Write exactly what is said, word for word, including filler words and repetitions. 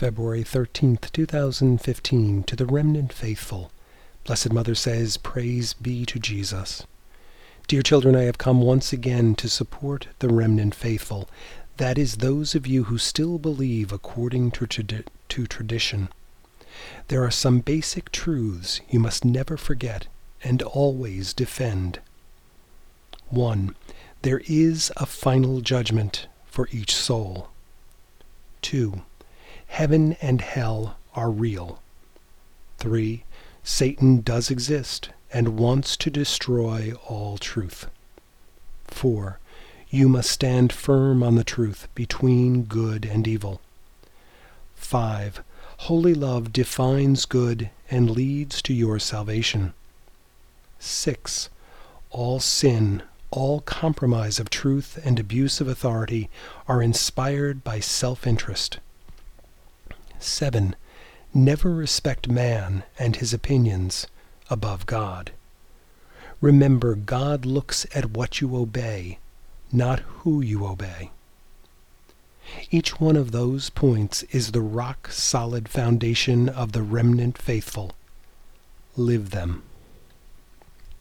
February thirteenth, two thousand fifteen, to the Remnant Faithful. Blessed Mother says, Praise be to Jesus. Dear children, I have come once again to support the Remnant Faithful. That is, those of you who still believe according to, tradi- to tradition. There are some basic truths you must never forget and always defend. One, there is a final judgment for each soul. Two, heaven and hell are real. Three, Satan does exist and wants to destroy all truth. Four, you must stand firm on the truth between good and evil. Five, holy love defines good and leads to your salvation. Six, all sin, all compromise of truth and abuse of authority are inspired by self-interest. Seven, never respect man and his opinions above God. Remember, God looks at what you obey, not who you obey. Each one of those points is the rock-solid foundation of the Remnant Faithful. Live them.